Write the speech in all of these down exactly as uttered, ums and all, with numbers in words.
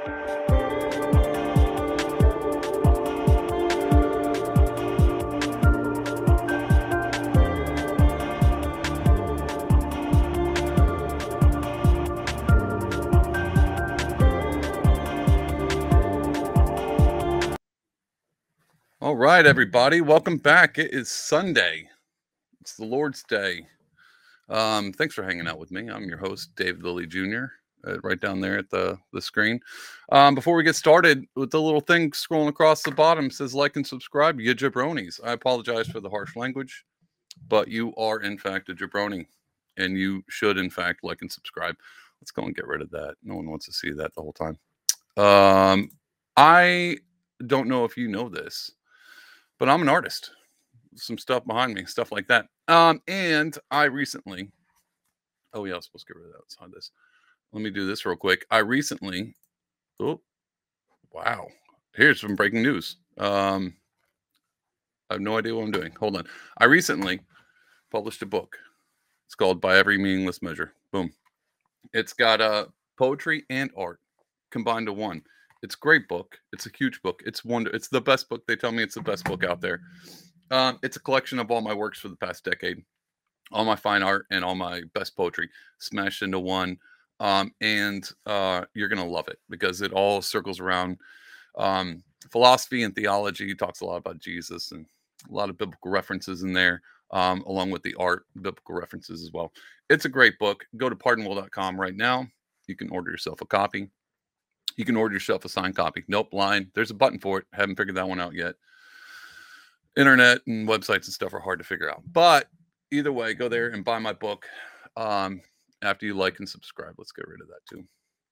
All right, everybody, welcome back. It is Sunday. It's the Lord's Day. Um, thanks for hanging out with me. I'm your host, Dave Lilly Junior Uh, right down there at the, the screen. Um, before we get started with the little thing scrolling across the bottom, it says like and subscribe, you jabronis. I apologize for the harsh language, but you are in fact a jabroni, and you should in fact like and subscribe. Let's go and get rid of that. No one wants to see that the whole time. Um, I don't know if you know this, but I'm an artist. Some stuff behind me, stuff like that. Um, and I recently, oh yeah, I was supposed to get rid of that. Let's hide this. Let me do this real quick. I recently, oh, wow. Here's some breaking news. Um, I have no idea what I'm doing. Hold on. I recently published a book. It's called By Every Meaningless Measure. Boom. It's got uh, poetry and art combined to one. It's a great book. It's a huge book. It's wonder. It's the best book. They tell me it's the best book out there. Um, it's a collection of all my works for the past decade, all my fine art and all my best poetry smashed into one. Um, and uh, you're going to love it because it all circles around um, philosophy and theology. It talks a lot about Jesus and a lot of biblical references in there, um, along with the art, biblical references as well. It's a great book. Go to pardonwell dot com right now. You can order yourself a copy. You can order yourself a signed copy. Nope, line. There's a button for it. Haven't figured that one out yet. Internet and websites and stuff are hard to figure out. But either way, go there and buy my book. Um, after you like and subscribe. Let's get rid of that too.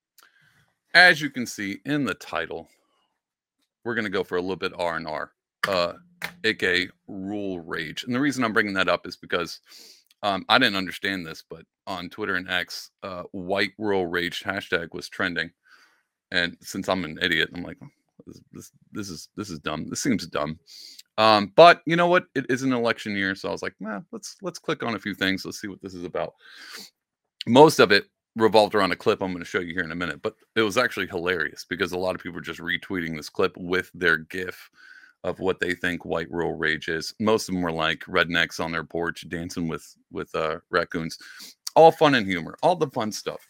As you can see in the title, we're going to go for a little bit R and R, uh, aka rule rage. And the reason I'm bringing that up is because um, I didn't understand this, but on Twitter and X, uh, white rural rage hashtag was trending. And since I'm an idiot, I'm like, this, this, this is this is dumb. This seems dumb. Um, but you know what? It is an election year, so I was like, nah, let's let's click on a few things. Let's see what this is about. Most of it revolved around a clip I'm going to show you here in a minute, but it was actually hilarious because a lot of people were just retweeting this clip with their GIF of what they think white rural rage is. Most of them were like rednecks on their porch dancing with with uh, raccoons. All fun and humor, all the fun stuff.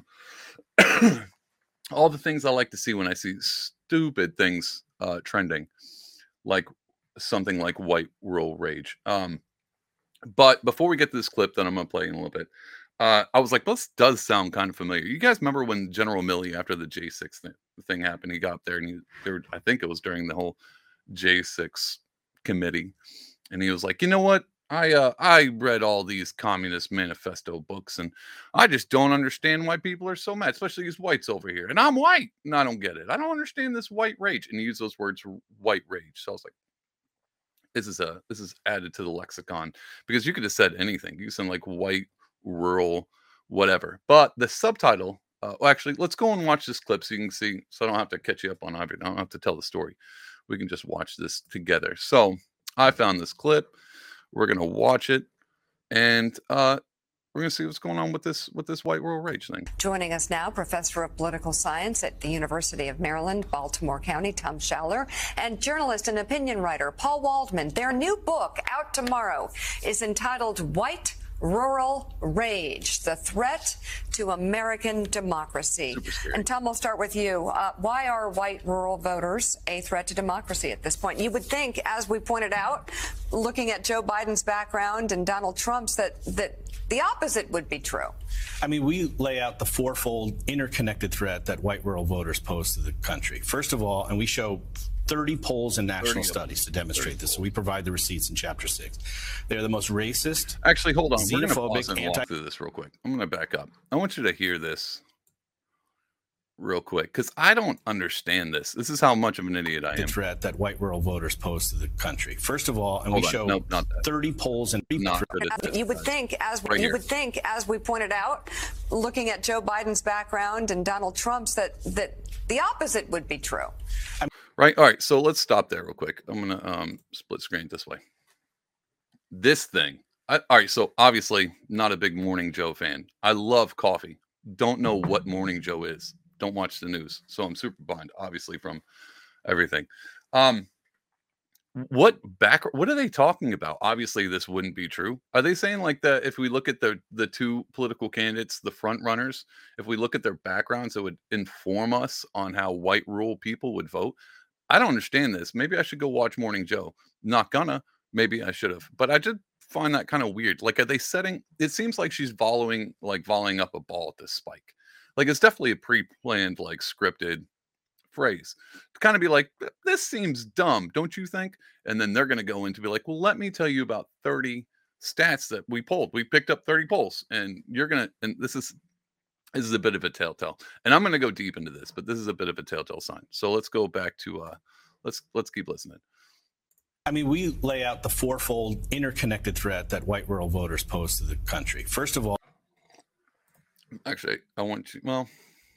All the things I like to see when I see stupid things uh, trending, like something like white rural rage. Um, but before we get to this clip that I'm going to play in a little bit, uh, I was like, this does sound kind of familiar. You guys remember when General Milley, after the J six thing, thing happened, he got up there and he, there, I think it was during the whole J six committee, and he was like, you know what? I uh, I read all these communist manifesto books, and I just don't understand why people are so mad, especially these whites over here. And I'm white, and I don't get it. I don't understand this white rage. And he used those words, white rage. So I was like, this is a this is added to the lexicon, because you could have said anything. You sound like white, rural, whatever. But the subtitle, uh, well, actually, let's go and watch this clip so you can see. So I don't have to catch you up on everything. I don't have to tell the story. We can just watch this together. So I found this clip. We're gonna watch it, and uh, we're gonna see what's going on with this with this white rural rage thing. Joining us now, professor of political science at the University of Maryland, Baltimore County, Tom Schaller, and journalist and opinion writer Paul Waldman. Their new book, out tomorrow, is entitled White Rural Rage, the Threat to American Democracy. And Tom, we'll start with you. Uh, why are white rural voters a threat to democracy at this point? You would think, as we pointed out, looking at Joe Biden's background and Donald Trump's, that that the opposite would be true. I mean, we lay out the fourfold interconnected threat that white rural voters pose to the country. First of all, and we show thirty polls and national studies to demonstrate this. So we provide the receipts in chapter six. They're the most racist. Actually, hold on. We're going to pause and anti- walk through this real quick. I'm going to back up. I want you to hear this real quick, because I don't understand this. This is how much of an idiot I am. The threat that white rural voters pose to the country. First of all, and hold we on. show nope, not thirty polls and not you would think, as right you here. would think, as we pointed out, looking at Joe Biden's background and Donald Trump's, that that the opposite would be true. I'm- Right. All right. So let's stop there real quick. I'm going to um, split screen this way. This thing. I, all right. So obviously not a big Morning Joe fan. I love coffee. Don't know what Morning Joe is. don't watch the news, so I'm super behind, obviously, from everything. Um, what back? What are they talking about? Obviously, this wouldn't be true. Are they saying like that if we look at the the two political candidates, the front runners, if we look at their backgrounds, it would inform us on how white rural people would vote? I don't understand this. Maybe I should go watch Morning Joe. Not gonna. Maybe I should have. But I did find that kind of weird. Like, are they setting? It seems like she's following, like volleying up a ball at this spike. Like, it's definitely a pre-planned, like scripted phrase to kind of be like, this seems dumb, don't you think? And then they're going to go into be like, well, let me tell you about thirty stats that we pulled. We picked up thirty polls, and you're going to, and this is, this is a bit of a telltale. And I'm going to go deep into this, but this is a bit of a telltale sign. So let's go back to, uh, let's, let's keep listening. I mean, we lay out the fourfold interconnected threat that white rural voters pose to the country. First of all, actually, I want you, well,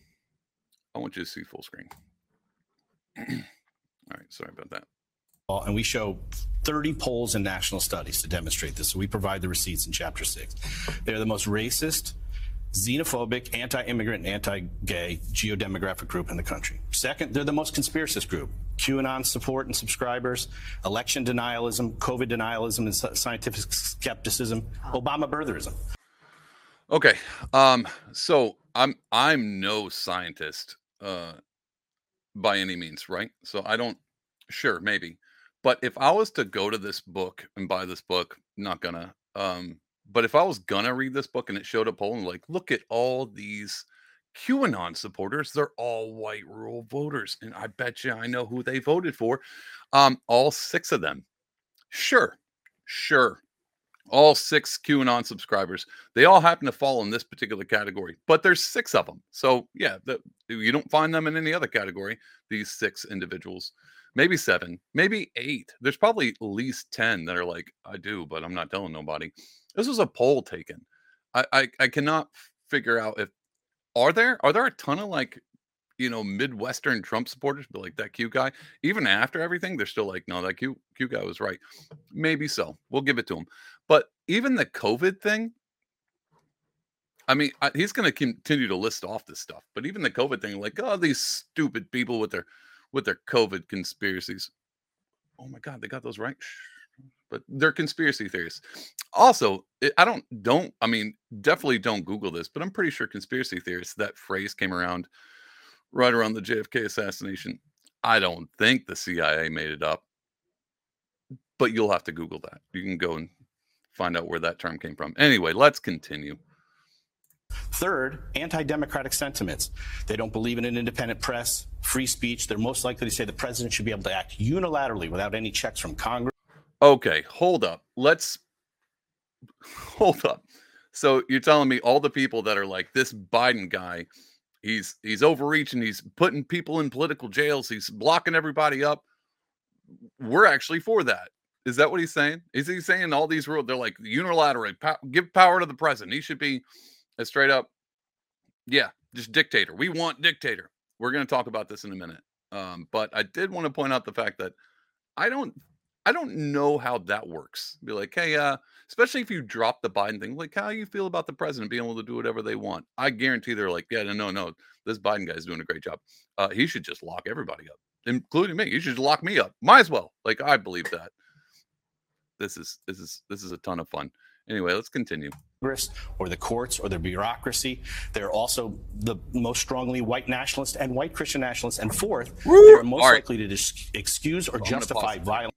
I want you to see full screen. All right, sorry about that. And we show thirty polls and national studies to demonstrate this. So we provide the receipts in chapter six. They're the most racist, xenophobic, anti-immigrant, and anti-gay geodemographic group in the country. Second, they're the most conspiracist group. QAnon support and subscribers, election denialism, COVID denialism and scientific skepticism, Obama birtherism. Okay, um, so I'm I'm no scientist uh, by any means, right? So I don't, sure, maybe. But if I was to go to this book and buy this book, not gonna, um, but if I was gonna read this book and it showed a poll and like, look at all these QAnon supporters, they're all white rural voters. And I bet you I know who they voted for. Um, all six of them. Sure, sure. All six QAnon subscribers. They all happen to fall in this particular category, but there's six of them. So yeah, the, you don't find them in any other category. These six individuals. Maybe seven, maybe eight. There's probably at least ten that are like, I do, but I'm not telling nobody. This was a poll taken. I, I, I cannot figure out if, are there, are there a ton of like, you know, Midwestern Trump supporters, but like that Q guy, even after everything, they're still like, no, that Q, Q guy was right. Maybe so. We'll give it to him. But even the COVID thing, I mean, I, he's going to continue to list off this stuff, but even the COVID thing, like, oh, these stupid people with their, with their COVID conspiracies. Oh my God, they got those right. But they're conspiracy theories. Also, it, I don't, don't, I mean, definitely don't Google this, but I'm pretty sure conspiracy theorists, that phrase came around right around the J F K assassination. I don't think the C I A made it up, but you'll have to Google that. You can go and find out where that term came from. Anyway, let's continue. Third, anti-democratic sentiments. They don't believe in an independent press, free speech. They're most likely to say the president should be able to act unilaterally without any checks from Congress. Okay, hold up. Let's hold up. So you're telling me all the people that are like, this Biden guy, he's he's overreaching, he's putting people in political jails, he's blocking everybody up. We're actually for that. Is that what he's saying? Is he saying all these rules? They're like unilaterally pow- give power to the president. He should be a straight up, yeah, just dictator. We want dictator. We're going to talk about this in a minute. Um, but I did want to point out the fact that I don't, I don't know how that works. Be like, hey, uh, especially if you drop the Biden thing, like how you feel about the president being able to do whatever they want. I guarantee they're like, yeah, no, no, no, this Biden guy's doing a great job. Uh, he should just lock everybody up, including me. He should just lock me up. Might as well. Like, I believe that. This is this is this is a ton of fun. Anyway, let's continue. Or the courts or the bureaucracy. They're also the most strongly white nationalist and white Christian nationalists. And fourth, Woo! They're most right. likely to dis- excuse or well, justify violence.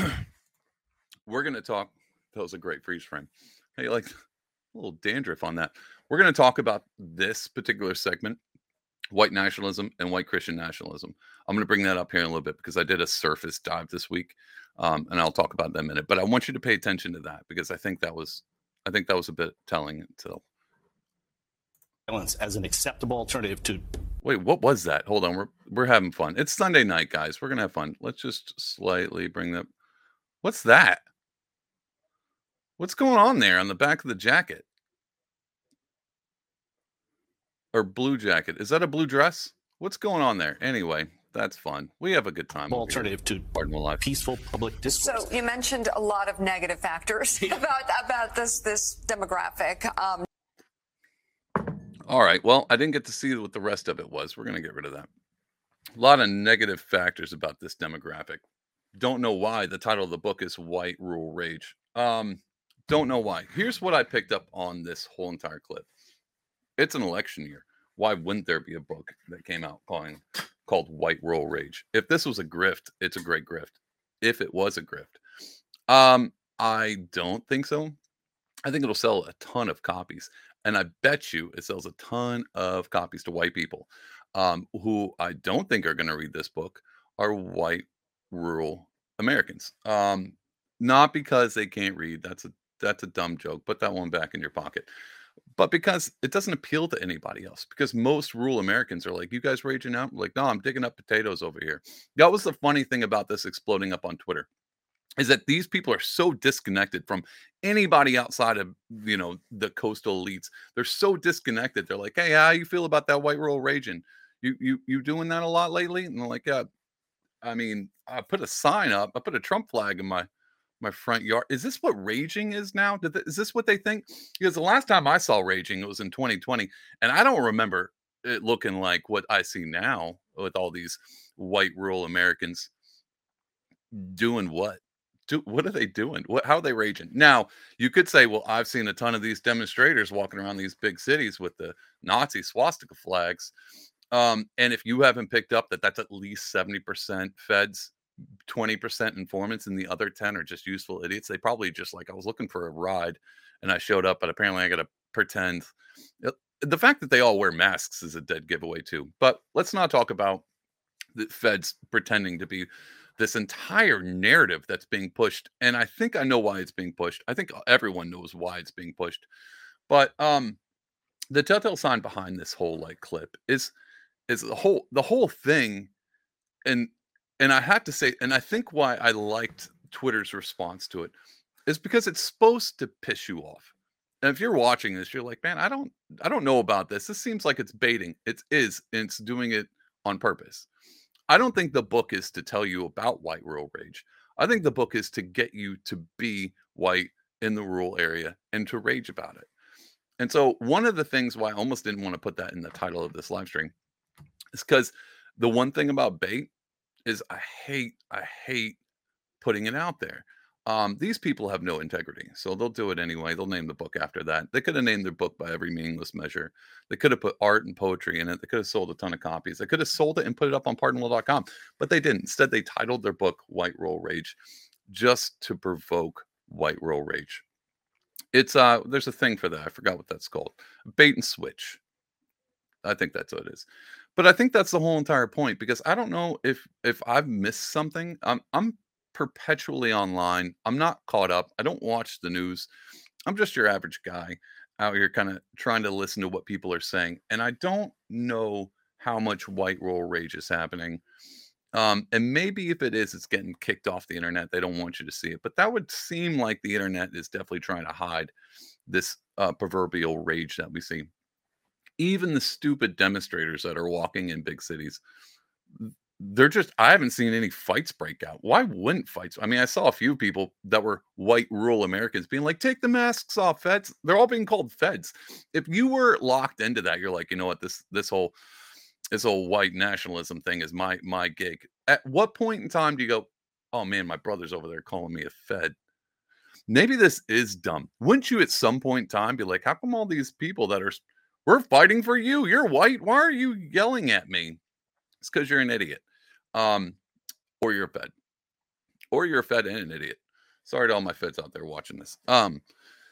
We're going to talk. That was a great freeze frame. Hey, like a little dandruff on that. We're going to talk about this particular segment, white nationalism and white Christian nationalism. I'm going to bring that up here in a little bit because I did a surface dive this week. Um, and I'll talk about that in a minute, but I want you to pay attention to that because I think that was, I think that was a bit telling until violence as an acceptable alternative to. Wait, what was that? Hold on. We're, we're having fun. It's Sunday night, guys. We're going to have fun. Let's just slightly bring that. What's that? What's going on there on the back of the jacket? Or blue jacket. Is that a blue dress? What's going on there? Anyway. That's fun. We have a good time. Alternative to peaceful public discourse. So you mentioned a lot of negative factors yeah. about about this this demographic. Um, All right. Well, I didn't get to see what the rest of it was. We're going to get rid of that. A lot of negative factors about this demographic. Don't know why. The title of the book is White Rural Rage. Um, don't know why. Here's what I picked up on this whole entire clip. It's an election year. Why wouldn't there be a book that came out calling called White Rural Rage? If this was a grift, it's a great grift. If it was a grift. Um, I don't think so. I think it'll sell a ton of copies. And I bet you it sells a ton of copies to white people. Um, who I don't think are going to read this book are white rural Americans. Um, not because they can't read. That's a that's a dumb joke. Put that one back in your pocket. But because it doesn't appeal to anybody else. Because most rural Americans are like, you guys raging out? Like, no, I'm digging up potatoes over here. That was the funny thing about this exploding up on Twitter, is that these people are so disconnected from anybody outside of, you know, the coastal elites. They're so disconnected. They're like, hey, how you feel about that white rural raging? You you you doing that a lot lately? And they're like, yeah, I mean, I put a sign up. I put a Trump flag in my my front yard. Is this what raging is now? Did th- is this what they think? Because the last time I saw raging, it was in twenty twenty, and I don't remember it looking like what I see now with all these white rural Americans doing what? Do, what are they doing? What, how are they raging? Now, you could say, well, I've seen a ton of these demonstrators walking around these big cities with the Nazi swastika flags. Um, and if you haven't picked up that that's at least seventy percent feds, twenty percent informants, and the other ten are just useful idiots, they probably just like, I was looking for a ride and I showed up, but apparently I got to pretend. Uh, The fact that they all wear masks is a dead giveaway too. But let's not talk about the feds pretending to be this entire narrative that's being pushed. And I think I know why it's being pushed. I think everyone knows why it's being pushed. But um the telltale sign behind this whole like clip is is the whole the whole thing. And and I had to say, and I think why I liked Twitter's response to it is because it's supposed to piss you off. And if you're watching this, you're like, man, I don't I don't know about this. This seems like it's baiting. It is, and it's doing it on purpose. I don't think the book is to tell you about white rural rage. I think the book is to get you to be white in the rural area and to rage about it. And so one of the things why I almost didn't want to put that in the title of this live stream is because the one thing about bait is I hate, I hate putting it out there. Um, these people have no integrity, so they'll do it anyway. They'll name the book after that. They could have named their book by every meaningless measure. They could have put art and poetry in it. They could have sold a ton of copies. They could have sold it and put it up on pardon law dot com, but they didn't. Instead, they titled their book White Rural Rage just to provoke white rural rage. It's uh there's a thing for that. I forgot what that's called. Bait and switch. I think that's what it is. But I think that's the whole entire point, because I don't know if if I've missed something. I'm I'm perpetually online. I'm not caught up. I don't watch the news. I'm just your average guy out here kind of trying to listen to what people are saying. And I don't know how much white rural rage is happening. Um, and maybe if it is, it's getting kicked off the internet. They don't want you to see it. But that would seem like the internet is definitely trying to hide this uh, proverbial rage that we see. Even the stupid demonstrators that are walking in big cities, they're just, I haven't seen any fights break out. Why wouldn't fights? I mean, I saw a few people that were white rural Americans being like, take the masks off, feds. They're all being called feds. If you were locked into that, you're like, you know what, this this whole this whole white nationalism thing is my my gig. At what point in time do you go, oh man, my brother's over there calling me a fed? Maybe this is dumb. Wouldn't you at some point in time be like, how come all these people that are, we're fighting for you, you're white, why are you yelling at me? It's because you're an idiot. Um, or you're a fed. Or you're a fed and an idiot. Sorry to all my feds out there watching this. Um,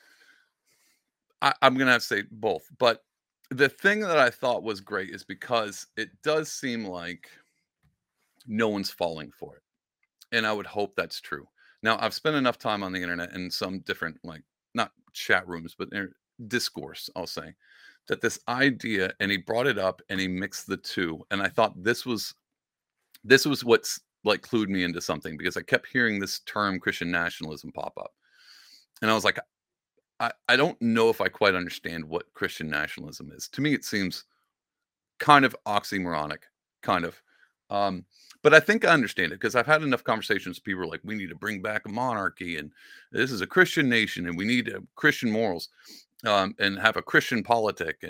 I, I'm gonna have to say both. But the thing that I thought was great is because it does seem like no one's falling for it. And I would hope that's true. Now, I've spent enough time on the internet in some different, like, not chat rooms, but discourse, I'll say, that this idea, and he brought it up and he mixed the two. And I thought this was this was what's like clued me into something, because I kept hearing this term Christian nationalism pop up. And I was like, I, I don't know if I quite understand what Christian nationalism is. To me, it seems kind of oxymoronic, kind of. Um, but I think I understand it, because I've had enough conversations with people like, we need to bring back a monarchy, and this is a Christian nation, and we need uh, Christian morals, um, and have a Christian politic, and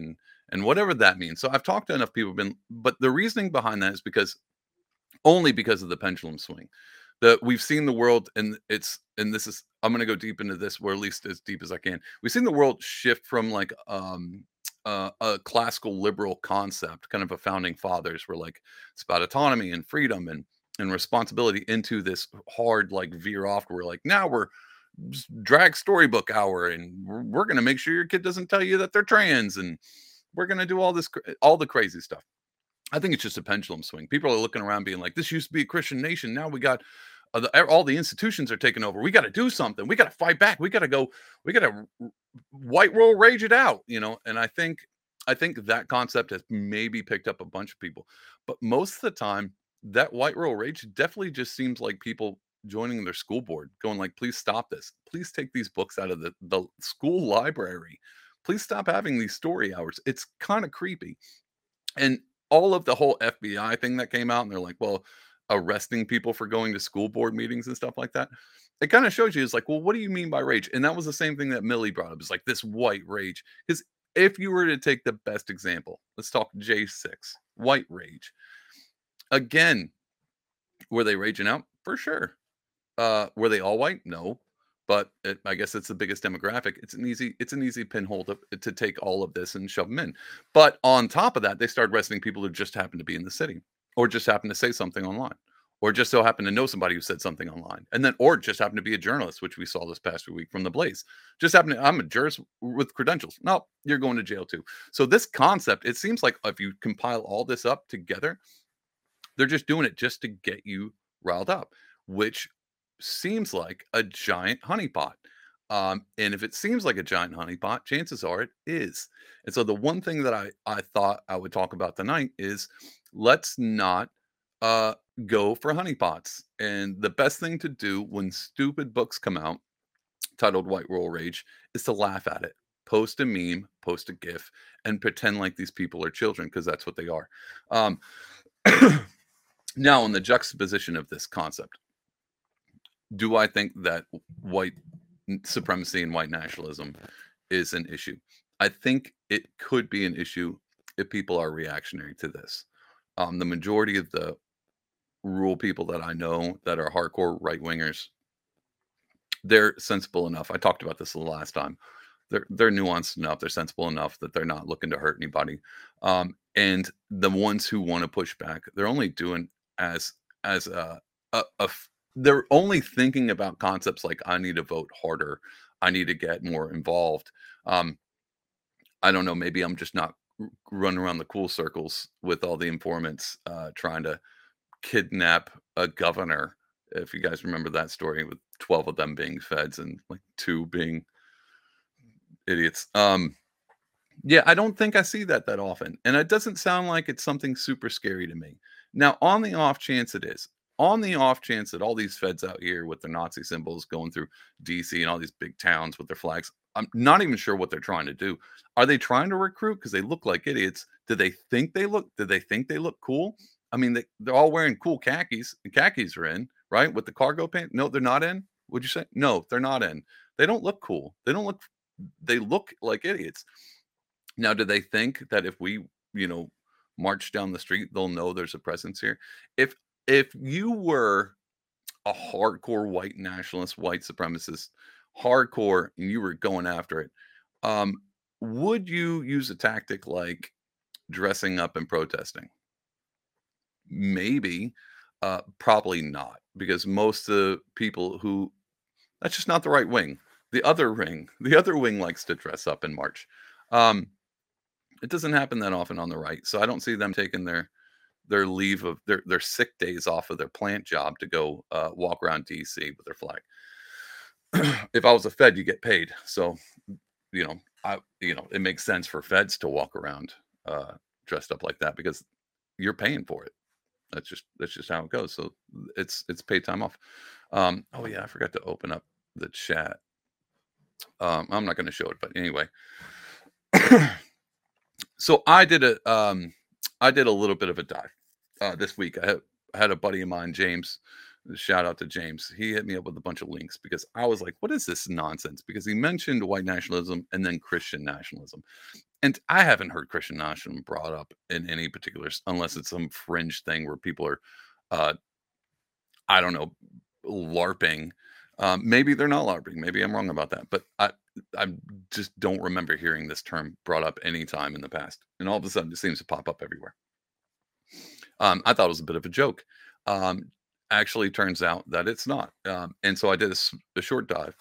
and whatever that means. So I've talked to enough people, been, but the reasoning behind that is because only because of the pendulum swing. That we've seen the world, and it's and this is I'm going to go deep into this, or at least as deep as I can. We've seen the world shift from like um uh, a classical liberal concept, kind of a founding fathers, where like it's about autonomy and freedom and and responsibility, into this hard like veer off where like now we're drag storybook hour, and we're, we're going to make sure your kid doesn't tell you that they're trans, and we're going to do all this all the crazy stuff. I think it's just a pendulum swing. People are looking around being like, this used to be a Christian nation. Now we got uh, the, all the institutions are taking over. We got to do something. We got to fight back. We got to go. We got to white roll rage it out, you know? And I think, I think that concept has maybe picked up a bunch of people, but most of the time that white roll rage definitely just seems like people joining their school board going like, please stop this. Please take these books out of the, the school library. Please stop having these story hours. It's kind of creepy. And all of the whole F B I thing that came out, and they're like, well, arresting people for going to school board meetings and stuff like that. It kind of shows you, it's like, well, what do you mean by rage? And that was the same thing that Millie brought up. It's like this white rage. Because if you were to take the best example, let's talk J six, white rage. Again, were they raging out? For sure. Uh, were they all white? No. But it, I guess it's the biggest demographic. It's an easy, it's an easy pinhole to, to take all of this and shove them in. But on top of that, they started arresting people who just happened to be in the city, or just happened to say something online, or just so happened to know somebody who said something online, and then, or just happened to be a journalist, which we saw this past week from the Blaze. Just happened to, I'm a jurist with credentials. No, you're going to jail too. So this concept, it seems like if you compile all this up together, they're just doing it just to get you riled up, which seems like a giant honeypot. Um, and if it seems like a giant honeypot, chances are it is. And so the one thing that I, I thought I would talk about tonight is let's not uh, go for honeypots. And the best thing to do when stupid books come out titled White Roll Rage is to laugh at it. Post a meme, post a GIF, and pretend like these people are children, because that's what they are. Um, now, in the juxtaposition of this concept, do I think that white supremacy and white nationalism is an issue? I think it could be an issue if people are reactionary to this. Um, the majority of the rural people that I know that are hardcore right wingers, they're sensible enough. I talked about this the last time. They're they're nuanced enough. They're sensible enough that they're not looking to hurt anybody. Um, and the ones who want to push back, they're only doing as as a, a, a they're only thinking about concepts like, I need to vote harder, I need to get more involved. Um, I don't know, maybe I'm just not running around the cool circles with all the informants uh, trying to kidnap a governor. If you guys remember that story, with twelve of them being feds and like two being idiots. Um, yeah, I don't think I see that that often. And it doesn't sound like it's something super scary to me. Now, on the off chance it is, on the off chance that all these feds out here with their Nazi symbols going through D C and all these big towns with their flags, I'm not even sure what they're trying to do. Are they trying to recruit because they look like idiots? Do they think they look, do they think they look cool? I mean, they, they're all wearing cool khakis. The khakis are in, right? With the cargo pants. No, they're not in. Would you say? No, they're not in. They don't look cool. They don't look, they look like idiots. Now, do they think that if we, you know, march down the street, they'll know there's a presence here? If, If you were a hardcore white nationalist, white supremacist, hardcore, and you were going after it, um, would you use a tactic like dressing up and protesting? Maybe, uh, probably not, because most of the people who, that's just not the right wing. The other wing, the other wing likes to dress up and march. Um, it doesn't happen that often on the right, so I don't see them taking their their leave of their, their sick days off of their plant job to go uh, walk around D C with their flag. If I was a Fed, you get paid. So, you know, I, you know, it makes sense for Feds to walk around uh, dressed up like that because you're paying for it. That's just, that's just how it goes. So it's, it's paid time off. Um, oh yeah, I forgot to open up the chat. Um, I'm not going to show it, but anyway. So I did a, um, I did a little bit of a dive uh, this week. I had, I had a buddy of mine, James, Shout out to James. He hit me up with a bunch of links because I was like, what is this nonsense? Because he mentioned white nationalism and then Christian nationalism. And I haven't heard Christian nationalism brought up in any particular, unless it's some fringe thing where people are, uh, I don't know, LARPing. Um, maybe they're not LARPing. Maybe I'm wrong about that. But I, I just don't remember hearing this term brought up any time in the past. And all of a sudden, it seems to pop up everywhere. Um, I thought it was a bit of a joke. Um, actually, turns out that it's not. Um, and so I did a, a short dive.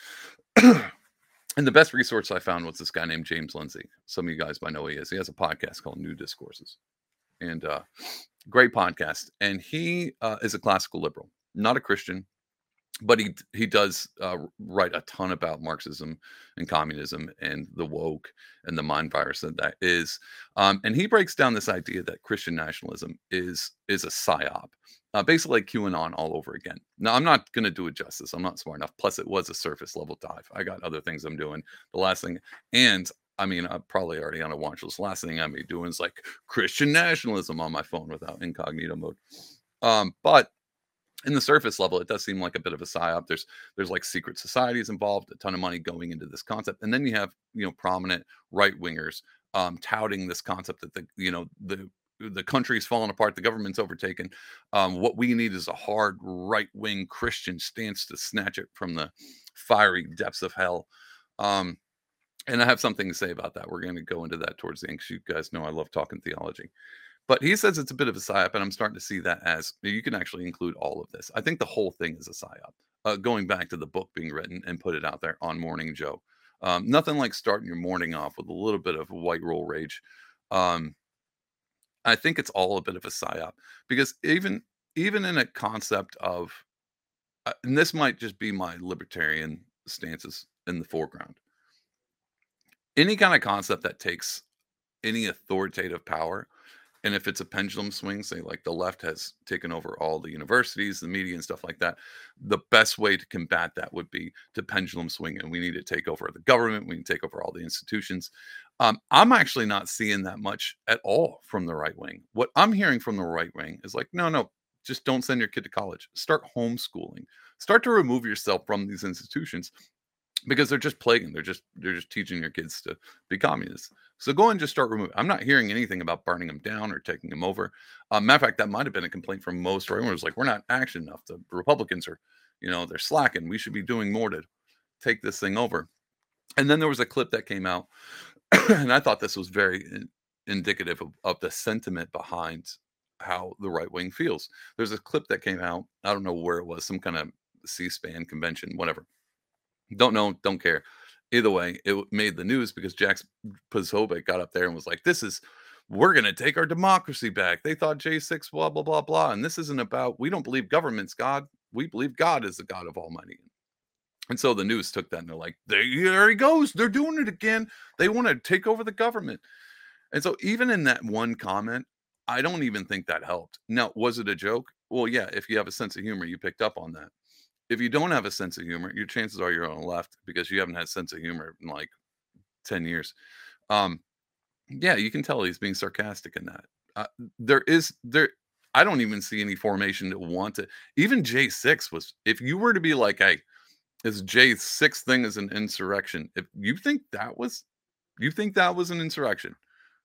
And the best resource I found was this guy named James Lindsay. Some of you guys might know who he is. He has a podcast called New Discourses. And uh, great podcast. And he uh, is a classical liberal, not a Christian, but he he does uh, write a ton about Marxism and communism and the woke and the mind virus that that is. Um, and he breaks down this idea that Christian nationalism is is a psyop, uh, basically like QAnon all over again. Now, I'm not going to do it justice. I'm not smart enough. Plus, it was a surface level dive. I got other things I'm doing. The last thing, and I mean, I'm probably already on a watch list. The last thing I'm be doing is like Christian nationalism on my phone without incognito mode. Um, but in the surface level, it does seem like a bit of a psyop. There's there's like secret societies involved, a ton of money going into this concept, and then you have you know prominent right wingers um, touting this concept that the you know the the country's falling apart, the government's overtaken. Um, what we need is a hard right wing Christian stance to snatch it from the fiery depths of hell. Um, and I have something to say about that. We're going to go into that towards the end, because you guys know I love talking theology. But he says it's a bit of a psyop, and I'm starting to see that as you can actually include all of this. I think the whole thing is a psyop. Uh, going back to the book being written and put it out there on Morning Joe. Um, nothing like starting your morning off with a little bit of white roll rage. Um, I think it's all a bit of a psyop, because even even in a concept of, uh, and this might just be my libertarian stances in the foreground, any kind of concept that takes any authoritative power. And if it's a pendulum swing, say like the left has taken over all the universities, the media and stuff like that, the best way to combat that would be to pendulum swing. And we need to take over the government. We need to take over all the institutions. Um, I'm actually not seeing that much at all from the right wing. What I'm hearing from the right wing is like, no, no, just don't send your kid to college. Start homeschooling. Start to remove yourself from these institutions, because they're just plaguing. They're just they're just teaching your kids to be communists. So go and just start removing. I'm not hearing anything about burning them down or taking them over. Um, matter of fact, that might have been a complaint from most right wingers. Like, we're not action enough. The Republicans are, you know, they're slacking. We should be doing more to take this thing over. And then there was a clip that came out, and I thought this was very in, indicative of, of the sentiment behind how the right wing feels. There's a clip that came out. I don't know where it was, some kind of C-SPAN convention, whatever. Don't know, don't care. Either way, it made the news because Jack Posobiec got up there and was like, this is, we're going to take our democracy back. They thought J six, blah, blah, blah, blah. And this isn't about, we don't believe government's God. We believe God is the God of Almighty. And so the news took that and they're like, there, there he goes. They're doing it again. They want to take over the government. And so even in that one comment, I don't even think that helped. Now, was it a joke? Well, yeah, if you have a sense of humor, you picked up on that. If you don't have a sense of humor, your chances are you're on the left, because you haven't had a sense of humor in like ten years. Um, yeah, you can tell he's being sarcastic in that. Uh, there is there. I don't even see any formation that want to. Even J six was. If you were to be like, "Hey, this J six thing is an insurrection," if you think that was, you think that was an insurrection.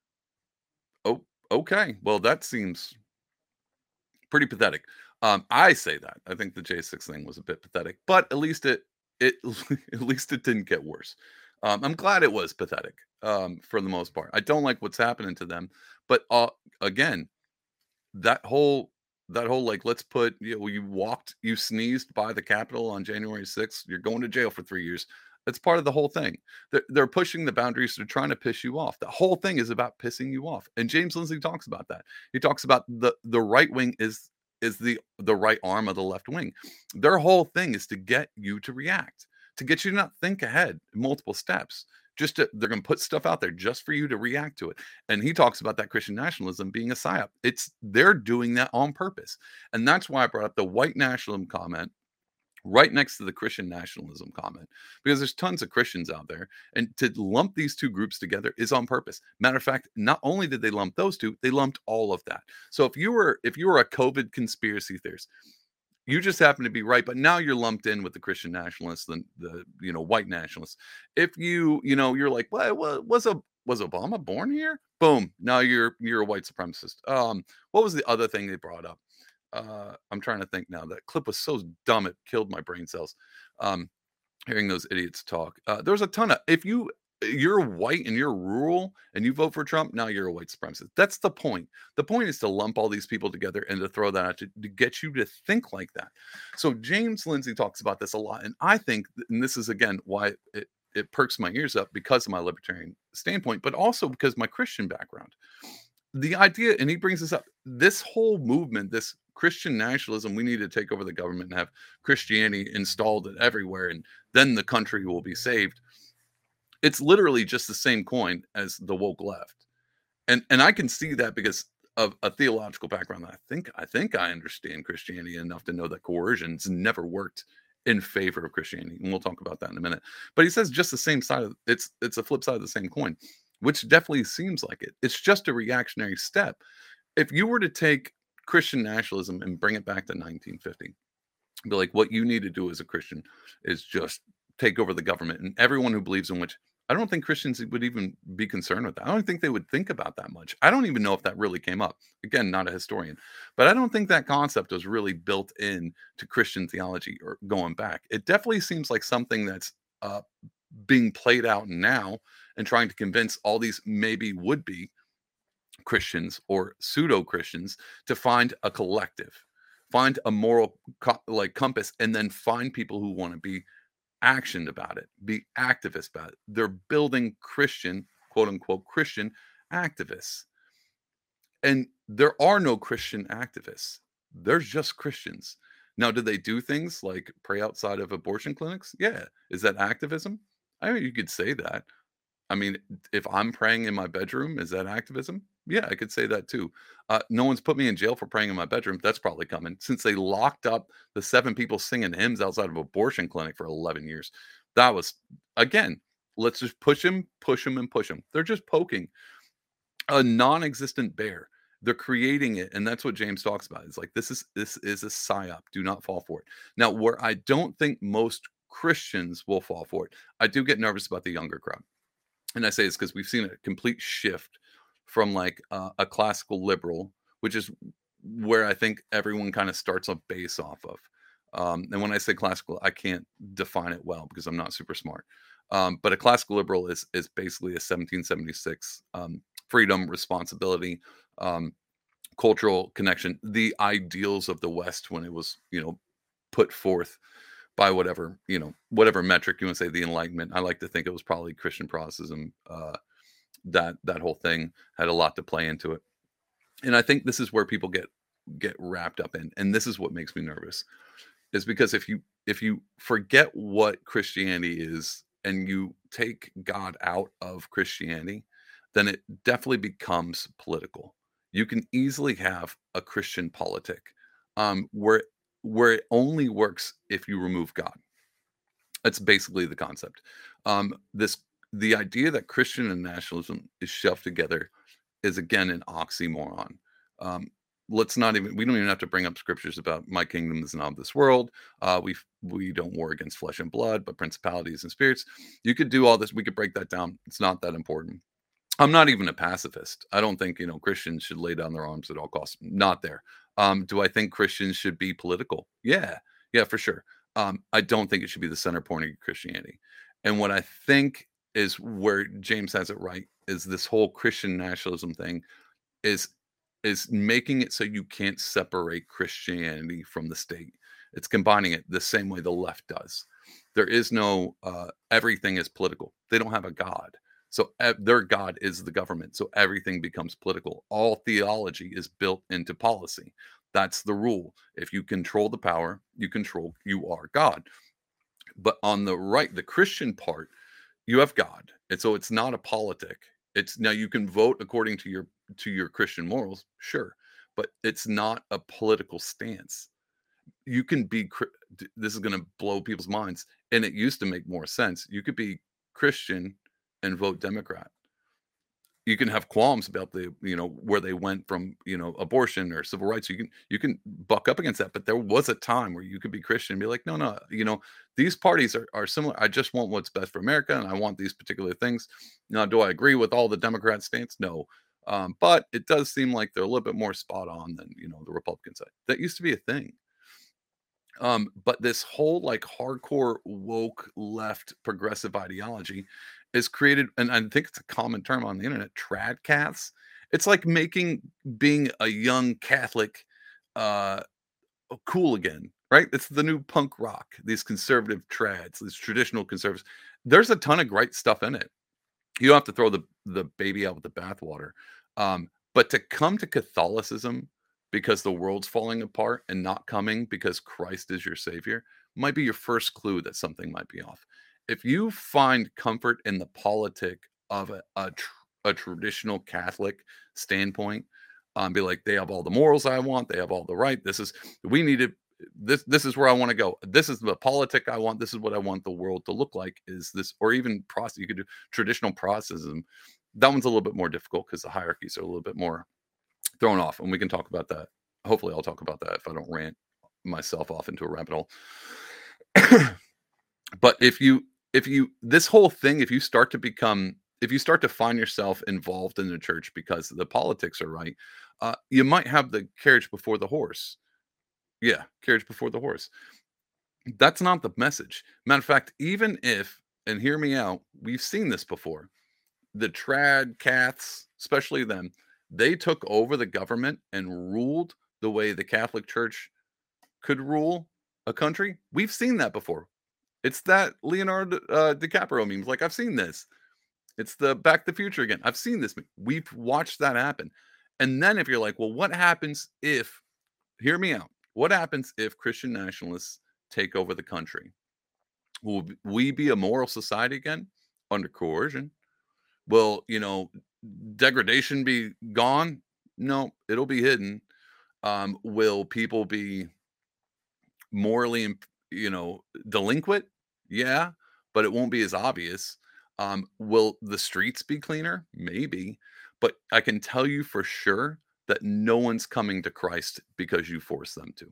Oh, okay. Well, that seems pretty pathetic. Um, I say that. I think the J six thing was a bit pathetic, but at least it it at least it didn't get worse. Um, I'm glad it was pathetic um, for the most part. I don't like what's happening to them, but uh, again, that whole that whole like, let's put, you know, you walked, you sneezed by the Capitol on January sixth, you're going to jail for three years. That's part of the whole thing. They're, they're pushing the boundaries. They're trying to piss you off. The whole thing is about pissing you off. And James Lindsay talks about that. He talks about the the right wing is is the the right arm of the left wing. Their whole thing is to get you to react, to get you to not think ahead multiple steps. Just to, they're going to put stuff out there just for you to react to it. And he talks about that Christian nationalism being a psyop. It's they're doing that on purpose. And that's why I brought up the white nationalism comment right next to the Christian nationalism comment, because there's tons of Christians out there, and to lump these two groups together is on purpose. Matter of fact, not only did they lump those two, they lumped all of that. So if you were if you were a COVID conspiracy theorist, You just happen to be right, but now you're lumped in with the Christian nationalists, the the you know white nationalists. If you you know you're like, well, wa- was a was Obama born here? Boom, now you're you're a white supremacist. Um, what was the other thing they brought up? Uh, I'm trying to think now. That clip was so dumb it killed my brain cells. Um, hearing those idiots talk. Uh, there's a ton of if you you're white and you're rural and you vote for Trump, now you're a white supremacist. That's the point. The point is to lump all these people together and to throw that out to, to get you to think like that. So James Lindsay talks about this a lot, and I think, and this is again why it it perks my ears up because of my libertarian standpoint, but also because of my Christian background. The idea, and he brings this up, this whole movement, this Christian nationalism, we need to take over the government and have Christianity installed everywhere, and then the country will be saved. It's literally just the same coin as the woke left. And and I can see that because of a theological background. I think I think I understand Christianity enough to know that coercion's never worked in favor of Christianity. And we'll talk about that in a minute. But he says just the same side of it's it's a flip side of the same coin, which definitely seems like it. It's just a reactionary step. If you were to take Christian nationalism and bring it back to nineteen fifty, be like, what you need to do as a Christian is just take over the government, and everyone who believes in which I don't think Christians would even be concerned with that. I don't think they would think about that much. I don't even know if that really came up. Again, not a historian, but I don't think that concept was really built in to Christian theology or going back. It definitely seems like something that's uh, being played out now and trying to convince all these maybe would be Christians or pseudo Christians to find a collective, find a moral co- like compass, and then find people who want to be actioned about it, be activists about it. They're building Christian, quote unquote, Christian activists. And there are no Christian activists. There's just Christians. Now, do they do things like pray outside of abortion clinics? Yeah. Is that activism? I mean, you could say that. I mean, if I'm praying in my bedroom, is that activism? Yeah, I could say that too. Uh, no one's put me in jail for praying in my bedroom. That's probably coming since they locked up the seven people singing hymns outside of an abortion clinic for eleven years. That was, again, let's just push him, push him, and push him. They're just poking a non-existent bear. They're creating it, and that's what James talks about. It's like this is this is a psyop. Do not fall for it. Now, where I don't think most Christians will fall for it, I do get nervous about the younger crowd. And I say this because we've seen a complete shift from like uh, a classical liberal, which is where I think everyone kind of starts a base off of. Um, and when I say classical, I can't define it well because I'm not super smart. Um, but a classical liberal is is basically a seventeen seventy-six um, freedom, responsibility, um, cultural connection, the ideals of the West when it was, you know, put forth by whatever, you know, whatever metric you want to say, the Enlightenment. I like to think it was probably Christian Protestantism. Uh, that that whole thing had a lot to play into it, and I think this is where people get get wrapped up in, and this is what makes me nervous, is because if you if you forget what Christianity is and you take God out of Christianity, then it definitely becomes political. You can easily have a Christian politic um, where where it only works if you remove God. That's basically the concept. Um, this the idea that Christian and nationalism is shoved together is again an oxymoron. Um, let's not even we don't even have to bring up scriptures about my kingdom is not of this world. Uh, we we don't war against flesh and blood, but principalities and spirits. You could do all this. We could break that down. It's not that important. I'm not even a pacifist. I don't think, you know, Christians should lay down their arms at all costs. Not there. Um, do I think Christians should be political? Yeah, yeah, for sure. Um, I don't think it should be the center point of Christianity. And what I think is where James has it right is this whole Christian nationalism thing is is making it so you can't separate Christianity from the state. It's combining it the same way the left does. There is no uh, everything is political. They don't have a God. So uh, their God is the government. So everything becomes political. All theology is built into policy. That's the rule. If you control the power, you control, you are God. But on the right, the Christian part, you have God. And so it's not a politic. It's now you can vote according to your to your Christian morals, sure, but it's not a political stance. You can be this is going to blow people's minds, and it used to make more sense. You could be Christian and vote Democrat. you can have qualms about the, you know, where they went from, you know, abortion or civil rights. You can you can buck up against that, but there was a time where you could be Christian and be like, no, no, you know, these parties are, are similar. I just want what's best for America, and I want these particular things. Now, do I agree with all the Democrat stance? No. Um, but it does seem like they're a little bit more spot on than, you know, the Republican side. That used to be a thing. Um, but this whole like hardcore woke left progressive ideology is created, and I think it's a common term on the internet, trad cats. It's like making being a young Catholic uh cool again, right? It's the new punk rock, these conservative trads, these traditional conservatives. There's a ton of great stuff in it. You don't have to throw the the baby out with the bathwater. Um, but to come to Catholicism because the world's falling apart and not coming because Christ is your savior might be your first clue that something might be off. If you find comfort in the politic of a, a, tr- a traditional Catholic standpoint, um, be like, they have all the morals I want, they have all the right. This is we need it. This this is where I want to go. This is the politic I want. This is what I want the world to look like. Is this, or even process? You could do traditional processism. That one's a little bit more difficult because the hierarchies are a little bit more thrown off, and we can talk about that. Hopefully, I'll talk about that if I don't rant myself off into a rabbit hole. But if you if you this whole thing, if you start to become if you start to find yourself involved in the church because the politics are right, uh, you might have the carriage before the horse. Yeah, carriage before the horse. That's not the message. Matter of fact, even if, and hear me out, we've seen this before. The trad cats, especially them, they took over the government and ruled the way the Catholic Church could rule a country. We've seen that before. It's that Leonardo uh, DiCaprio memes. Like, I've seen this. It's the Back to the Future again. I've seen this. We've watched that happen. And then if you're like, well, what happens if, hear me out. What happens if Christian nationalists take over the country? Will we be a moral society again under coercion? Will, you know, degradation be gone? No, it'll be hidden. Um, will people be morally, you know, delinquent? Yeah, but it won't be as obvious. Um, will the streets be cleaner? Maybe. But I can tell you for sure that no one's coming to Christ because you force them to.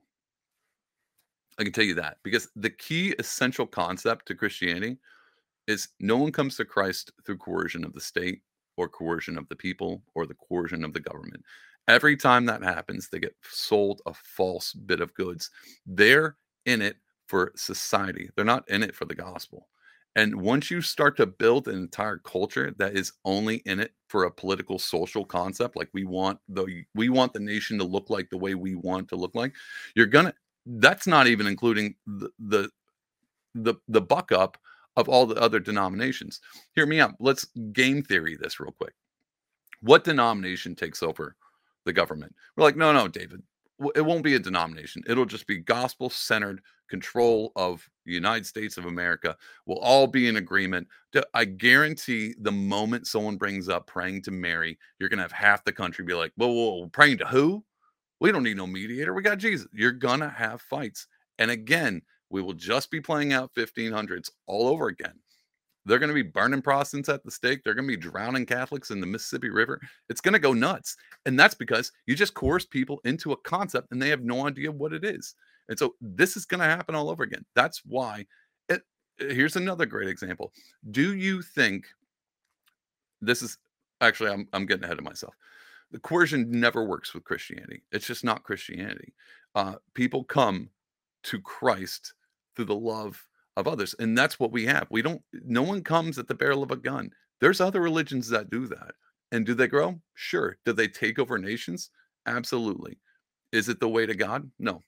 I can tell you that because the key essential concept to Christianity is no one comes to Christ through coercion of the state or coercion of the people or the coercion of the government. Every time that happens, they get sold a false bit of goods. They're in it for society. They're not in it for the gospel. And once you start to build an entire culture that is only in it for a political social concept, like we want the we want the nation to look like the way we want to look like, you're gonna that's not even including the the the, the buck up of all the other denominations. Hear me out. Let's game theory this real quick. What denomination takes over the government? We're like, no, no, David, it won't be a denomination. It'll just be gospel-centered control of the United States of America. We'll all be in agreement. I guarantee the moment someone brings up praying to Mary, you're going to have half the country be like, whoa, whoa, whoa, praying to who? We don't need no mediator. We got Jesus. You're going to have fights. And again, we will just be playing out fifteen hundreds all over again. They're going to be burning Protestants at the stake. They're going to be drowning Catholics in the Mississippi River. It's going to go nuts. And that's because you just coerce people into a concept and they have no idea what it is. And so this is going to happen all over again. That's why it, here's another great example. Do you think this is actually, I'm, I'm getting ahead of myself. The coercion never works with Christianity. It's just not Christianity. Uh, people come to Christ through the love of others. And that's what we have. We don't, no one comes at the barrel of a gun. There's other religions that do that. And do they grow? Sure. Do they take over nations? Absolutely. Is it the way to God? No.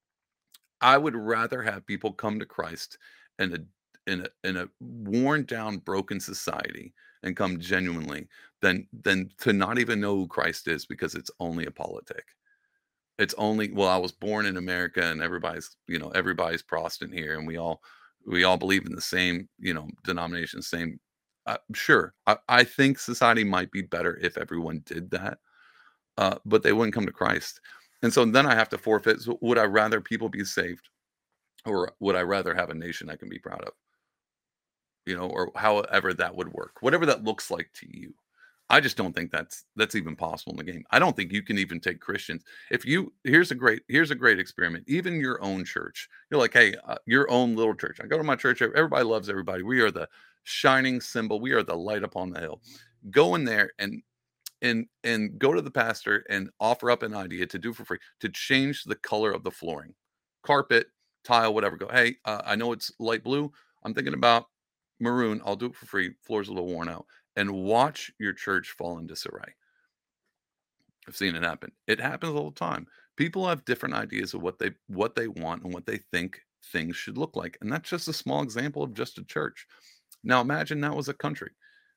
I would rather have people come to Christ in a, in a, in a worn down, broken society and come genuinely than, than to not even know who Christ is because it's only a politic. It's only, well, I was born in America and everybody's, you know, everybody's Protestant here and we all, we all believe in the same, you know, denomination, same. Uh, sure. I, I think society might be better if everyone did that, uh, but they wouldn't come to Christ. And so then I have to forfeit. So would I rather people be saved or would I rather have a nation I can be proud of? You know, or however that would work, whatever that looks like to you. I just don't think that's that's even possible in the game. I don't think you can even take Christians. If you here's a great here's a great experiment. Even your own church, you're like, hey, uh, your own little church. I go to my church. Everybody loves everybody. We are the shining symbol. We are the light upon the hill. Go in there and and and go to the pastor and offer up an idea to do for free to change the color of the flooring, carpet, tile, whatever. Go, hey, uh, I know it's light blue. I'm thinking about maroon. I'll do it for free. Floor's a little worn out. And watch your church fall into disarray. I've seen it happen. It happens all the time. People have different ideas of what they what they want and what they think things should look like. And that's just a small example of just a church. Now imagine that was a country.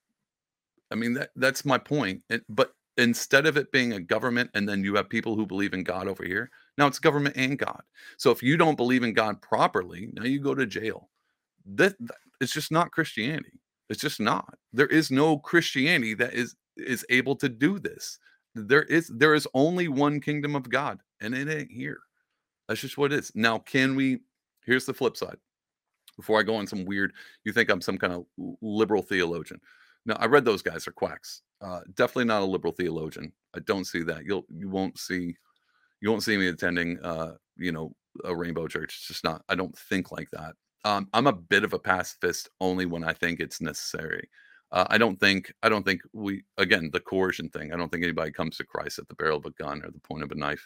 I mean, that that's my point. It, but instead of it being a government and then you have people who believe in God over here, now it's government and God. So if you don't believe in God properly, now you go to jail. That, that it's just not Christianity. It's just not. There is no Christianity that is is able to do this. There is there is only one kingdom of God, and it ain't here. That's just what it is. Now, can we? Here's the flip side. Before I go on some weird, you think I'm some kind of liberal theologian? No, I read those guys are quacks. Uh, definitely not a liberal theologian. I don't see that. You'll you won't see you won't see me attending uh, you know a rainbow church. It's just not. I don't think like that. Um, I'm a bit of a pacifist only when I think it's necessary. Uh, I don't think I don't think we again the coercion thing. I don't think anybody comes to Christ at the barrel of a gun or the point of a knife.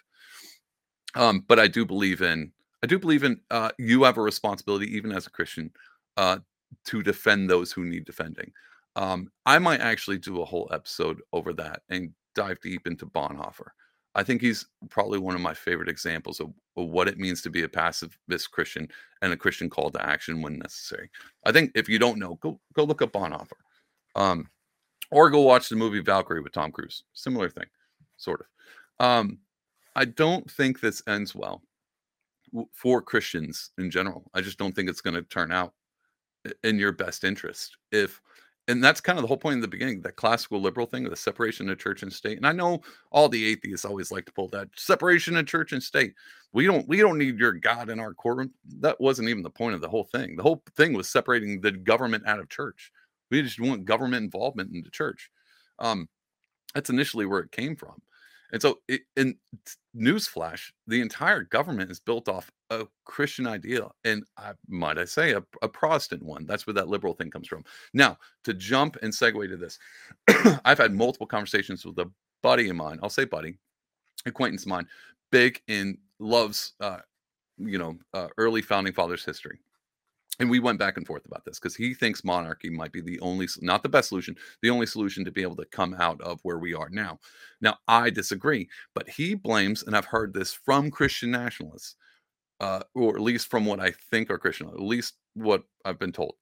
Um, but I do believe in I do believe in uh, you have a responsibility even as a Christian uh, to defend those who need defending. Um, I might actually do a whole episode over that and dive deep into Bonhoeffer. I think he's probably one of my favorite examples of, of what it means to be a pacifist Christian and a Christian call to action when necessary. I think if you don't know, go go look up Bonhoeffer, um, or go watch the movie Valkyrie with Tom Cruise. Similar thing, sort of. Um, I don't think this ends well w- for Christians in general. I just don't think it's going to turn out i- in your best interest if. And that's kind of the whole point in the beginning, that classical liberal thing, the separation of church and state. And I know all the atheists always like to pull that separation of church and state. We don't we don't need your God in our courtroom. That wasn't even the point of the whole thing. The whole thing was separating the government out of church. We just want government involvement into church. Um, that's initially where it came from. And so, it, in newsflash, the entire government is built off a Christian idea, and I might I say a, a Protestant one. That's where that liberal thing comes from. Now, to jump and segue to this, I've had multiple conversations with a buddy of mine. I'll say buddy, acquaintance of mine, big in loves, uh, you know, uh, early founding fathers history. And we went back and forth about this because he thinks monarchy might be the only, not the best solution, the only solution to be able to come out of where we are now. Now, I disagree, but he blames, and I've heard this from Christian nationalists, uh, or at least from what I think are Christian, at least what I've been told,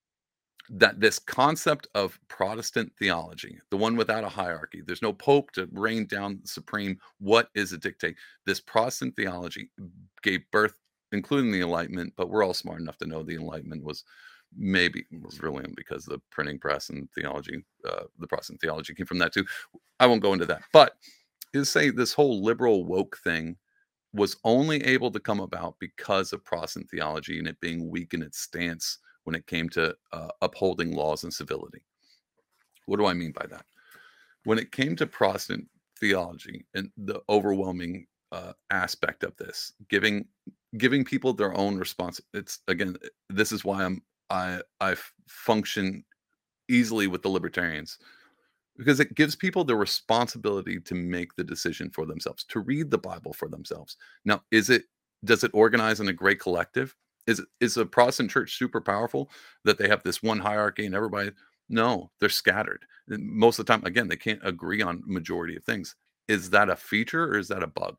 that this concept of Protestant theology, the one without a hierarchy, there's no pope to reign down supreme. What is a dictate? This Protestant theology gave birth, including the Enlightenment, but we're all smart enough to know the Enlightenment was maybe was really because the printing press and theology, uh, the Protestant theology came from that too. I won't go into that, but is say this whole liberal woke thing was only able to come about because of Protestant theology and it being weak in its stance when it came to uh, upholding laws and civility. What do I mean by that? When it came to Protestant theology and the overwhelming uh, aspect of this, giving giving people their own response. It's again, this is why I'm I I function easily with the libertarians, because it gives people the responsibility to make the decision for themselves, to read the Bible for themselves. Now, is it does it organize in a great collective? Is it is a Protestant church super powerful that they have this one hierarchy and everybody? No, they're scattered. And most of the time, again, they can't agree on majority of things. Is that a feature or is that a bug?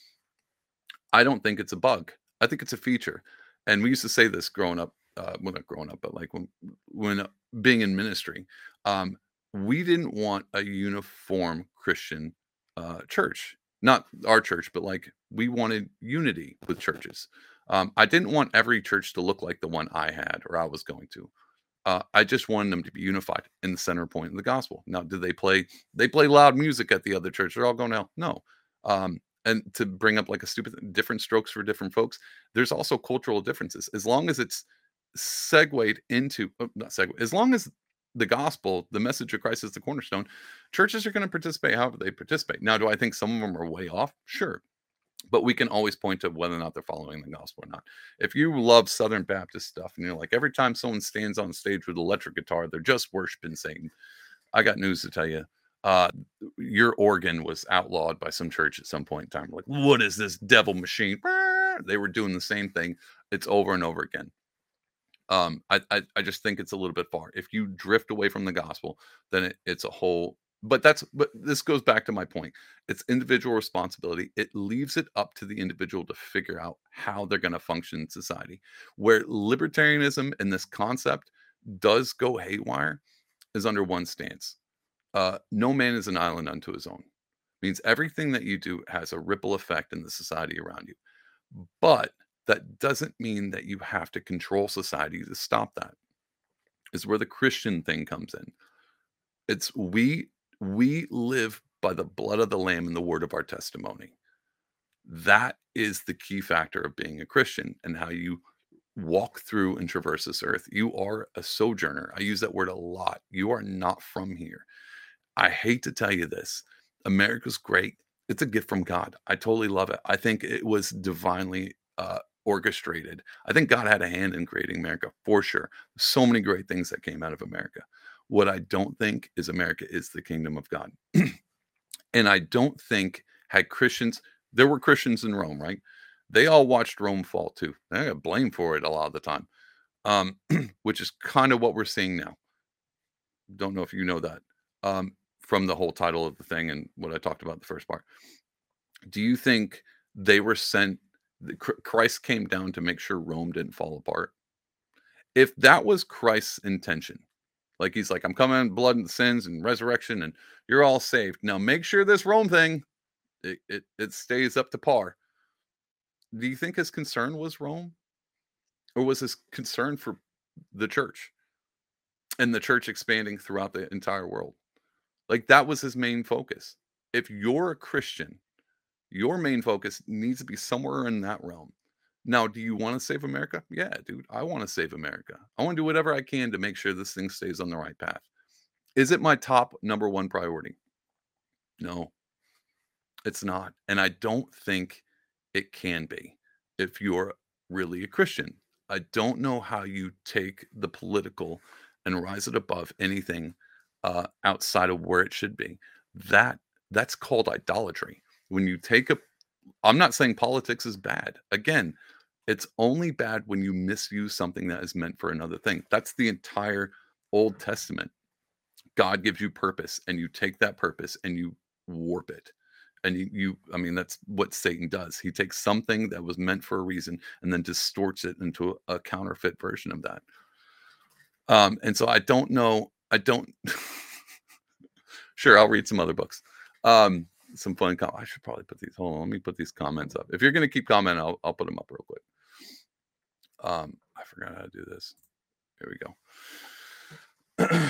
I don't think it's a bug. I think it's a feature. And we used to say this growing up, uh, well, not growing up, but like when, when uh, being in ministry, um, we didn't want a uniform Christian uh, church, not our church, but like we wanted unity with churches. Um, I didn't want every church to look like the one I had or I was going to. Uh, I just wanted them to be unified in the center point of the gospel. Now, do they play? They play loud music at the other church. They're all going out. No. Um, and to bring up like a stupid different strokes for different folks, there's also cultural differences. As long as it's segued into, oh, not segue, as long as the gospel, the message of Christ is the cornerstone, churches are going to participate however they participate. Now, do I think some of them are way off? Sure. But we can always point to whether or not they're following the gospel or not. If you love Southern Baptist stuff and you're like, every time someone stands on stage with electric guitar, they're just worshiping Satan, I got news to tell you. Uh, your organ was outlawed by some church at some point in time. Like, what is this devil machine? They were doing the same thing. It's over and over again. Um, I, I, I just think it's a little bit far. If you drift away from the gospel, then it, it's a whole, but that's, but this goes back to my point. It's individual responsibility. It leaves it up to the individual to figure out how they're going to function in society. Where libertarianism and this concept does go haywire is under one stance. Uh, no man is an island unto his own. Means everything that you do has a ripple effect in the society around you. But that doesn't mean that you have to control society to stop that. Is where the Christian thing comes in. It's we we live by the blood of the Lamb and the word of our testimony. That is the key factor of being a Christian and how you walk through and traverse this earth. You are a sojourner. I use that word a lot. You are not from here. I hate to tell you this. America's great. It's a gift from God. I totally love it. I think it was divinely uh, orchestrated. I think God had a hand in creating America for sure. So many great things that came out of America. What I don't think is America is the kingdom of God. And I don't think had Christians, there were Christians in Rome, right? They all watched Rome fall too. They got blamed for it a lot of the time, um, which is kind of what we're seeing now. Don't know if you know that um, from the whole title of the thing and what I talked about in the first part. Do you think they were sent, Christ came down to make sure Rome didn't fall apart? If that was Christ's intention, like he's like, I'm coming in blood and sins and resurrection and you're all saved. Now make sure this Rome thing, it, it, it stays up to par. Do you think his concern was Rome? Or was his concern for the church and the church expanding throughout the entire world? Like that was his main focus. If you're a Christian, your main focus needs to be somewhere in that realm. Now, do you want to save America? Yeah, dude, I want to save America. I want to do whatever I can to make sure this thing stays on the right path. Is it my top number one priority? No, it's not. And I don't think it can be if you're really a Christian. I don't know how you take the political and rise it above anything uh, outside of where it should be. That that's called idolatry. When you take a, I'm not saying politics is bad. Again, it's only bad when you misuse something that is meant for another thing. That's the entire Old Testament. God gives you purpose and you take that purpose and you warp it. And you, you, I mean, that's what Satan does. He takes something that was meant for a reason and then distorts it into a, a counterfeit version of that. Um, and so I don't know. I don't. Sure, I'll read some other books. Um, some fun. Com- I should probably put these. Hold on, let me put these comments up. If you're going to keep commenting, I'll, I'll put them up real quick. Um, I forgot how to do this. Here we go.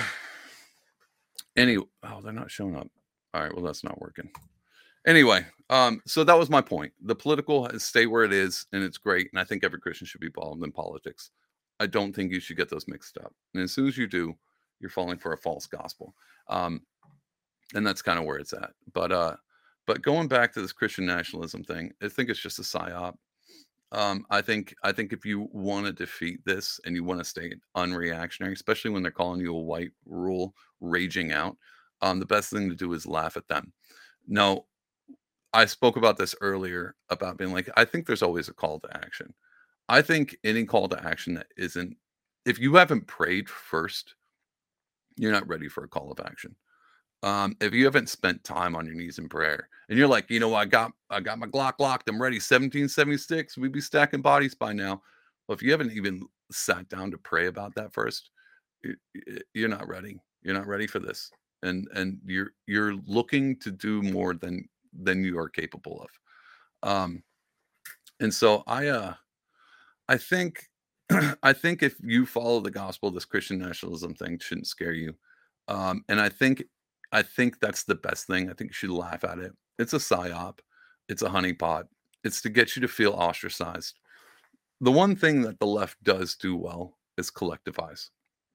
Anyway, oh, they're not showing up. All right, well, that's not working. Anyway, um, so that was my point. The political has stay where it is, and it's great. And I think every Christian should be involved in politics. I don't think you should get those mixed up. And as soon as you do, you're falling for a false gospel. Um, and that's kind of where it's at. But uh, but going back to this Christian nationalism thing, I think it's just a psyop. Um, I think I think if you want to defeat this and you want to stay unreactionary, especially when they're calling you a white rule raging out, um, the best thing to do is laugh at them. No, I spoke about this earlier about being like, I think there's always a call to action. I think any call to action that isn't, if you haven't prayed first, you're not ready for a call of action. Um, if you haven't spent time on your knees in prayer and you're like, you know, I got, I got my Glock locked, I'm ready, seventeen seventy-six, we'd be stacking bodies by now. Well, if you haven't even sat down to pray about that first, you're not ready. You're not ready for this. And, and you're, you're looking to do more than, than you are capable of. Um, and so I, uh, I think, I think if you follow the gospel, this Christian nationalism thing shouldn't scare you. Um, and I think, I think that's the best thing. I think you should laugh at it. It's a psyop. It's a honeypot. It's to get you to feel ostracized. The one thing that the left does do well is collectivize.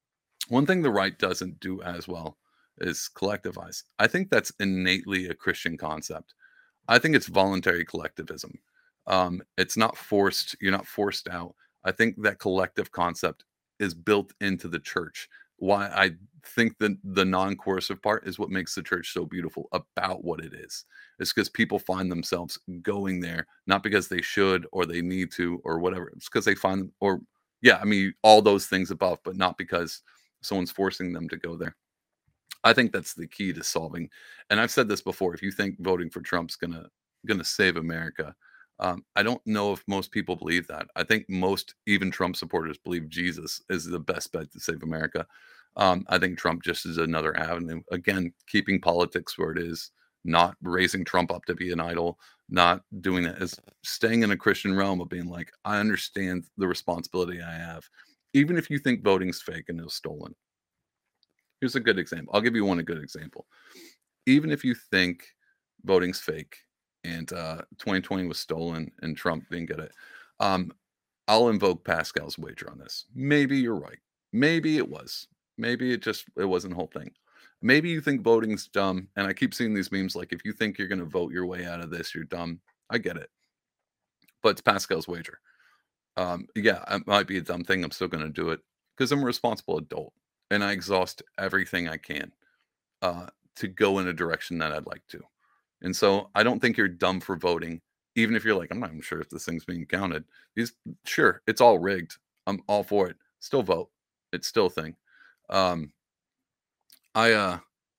One thing the right doesn't do as well is collectivize. I think that's innately a Christian concept. I think it's voluntary collectivism. Um, it's not forced. You're not forced out. I think that collective concept is built into the church. Why I think that the non-coercive part is what makes the church so beautiful about what it is. It's because people find themselves going there, not because they should or they need to or whatever. It's because they find, or yeah, I mean, all those things above, but not because someone's forcing them to go there. I think that's the key to solving. And I've said this before. If you think voting for Trump's gonna gonna save America, um, I don't know if most people believe that. I think most, even Trump supporters, believe Jesus is the best bet to save America. Um, I think Trump just is another avenue. Again, keeping politics where it is, not raising Trump up to be an idol, not doing that, is staying in a Christian realm of being like, I understand the responsibility I have, even if you think voting's fake and it was stolen. Here's a good example. I'll give you one a good example. Even if you think voting's fake and uh, twenty twenty was stolen and Trump didn't get it, um, I'll invoke Pascal's wager on this. Maybe you're right. Maybe it was. Maybe it just, it wasn't the whole thing. Maybe you think voting's dumb. And I keep seeing these memes like, if you think you're going to vote your way out of this, you're dumb. I get it. But it's Pascal's wager. Um, yeah, it might be a dumb thing. I'm still going to do it because I'm a responsible adult. And I exhaust everything I can uh, to go in a direction that I'd like to. And so I don't think you're dumb for voting, even if you're like, I'm not even sure if this thing's being counted. These, sure, it's all rigged. I'm all for it. Still vote. It's still a thing. Um, I, uh,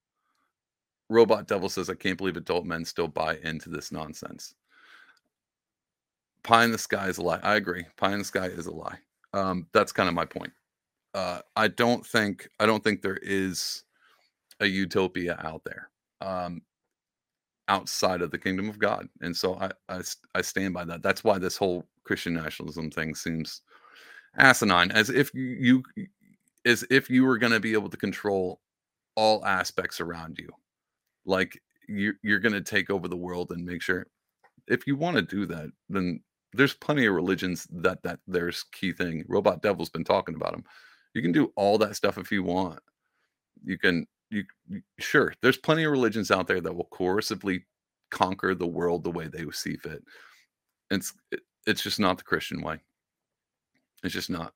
Robot Devil says, I can't believe adult men still buy into this nonsense. Pie in the sky is a lie. I agree. Pie in the sky is a lie. Um, that's kind of my point. Uh, I don't think I don't think there is a utopia out there um, outside of the kingdom of God, and so I, I I stand by that. That's why this whole Christian nationalism thing seems asinine, as if you as if you were going to be able to control all aspects around you, like you you're going to take over the world and make sure. If you want to do that, then there's plenty of religions that that there's key thing. Robot Devil's been talking about them. You can do all that stuff if you want. You can, you, you sure. There's plenty of religions out there that will coercively conquer the world the way they see fit. It's it, it's just not the Christian way. It's just not.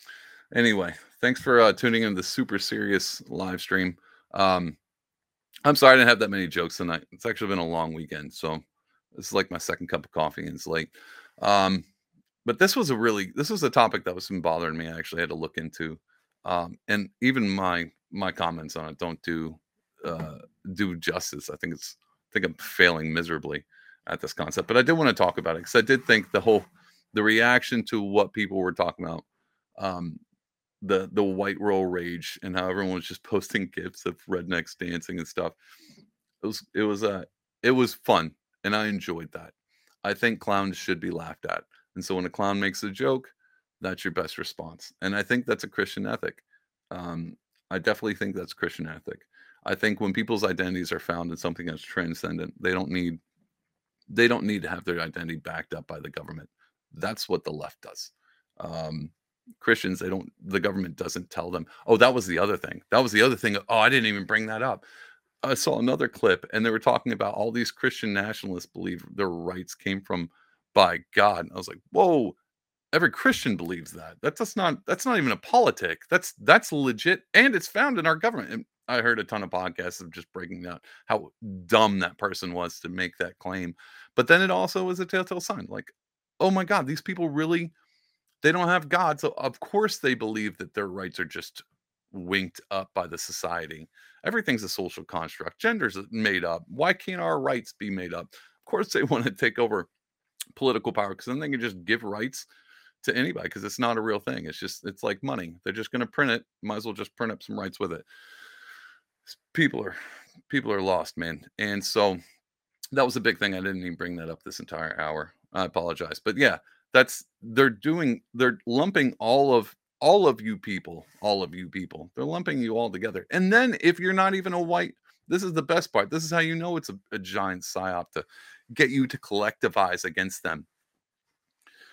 Anyway, thanks for uh, tuning in to the super serious live stream. Um, I'm sorry I didn't have that many jokes tonight. It's actually been a long weekend, so this is like my second cup of coffee and it's late. Um, But this was a really, this was a topic that was been bothering me. I actually had to look into, um, and even my my comments on it don't do uh, do justice. I think it's, I think I'm failing miserably at this concept. But I did want to talk about it because I did think the whole, the reaction to what people were talking about, um, the the white roll rage and how everyone was just posting gifs of rednecks dancing and stuff. It was it was uh it was fun and I enjoyed that. I think clowns should be laughed at. And so when a clown makes a joke, that's your best response. And I think that's a Christian ethic. Um, I definitely think that's Christian ethic. I think when people's identities are found in something that's transcendent, they don't need they don't need to have their identity backed up by the government. That's what the left does. Um, Christians, they don't, the government doesn't tell them, oh, that was the other thing. That was the other thing. Oh, I didn't even bring that up. I saw another clip and they were talking about all these Christian nationalists believe their rights came from by God. And I was like, whoa, every Christian believes that. That that's not that's not even a politic. That's that's legit, and it's found in our government. And I heard a ton of podcasts of just breaking down how dumb that person was to make that claim. But then it also was a telltale sign, like, oh my God, these people really, they don't have God, so of course they believe that their rights are just winked up by the society. Everything's a social construct. Gender's made up. Why can't our rights be made up? Of course they want to take over political power because then they can just give rights to anybody because it's not a real thing. It's just, it's like money. They're just going to print it. Might as well just print up some rights with it. People are, people are lost, man. And so that was a big thing. I didn't even bring that up this entire hour. I apologize. But yeah, that's, they're doing, they're lumping all of, all of you people, all of you people, they're lumping you all together. And then if you're not even a white, this is the best part. This is how you know it's a, a giant psyop to get you to collectivize against them.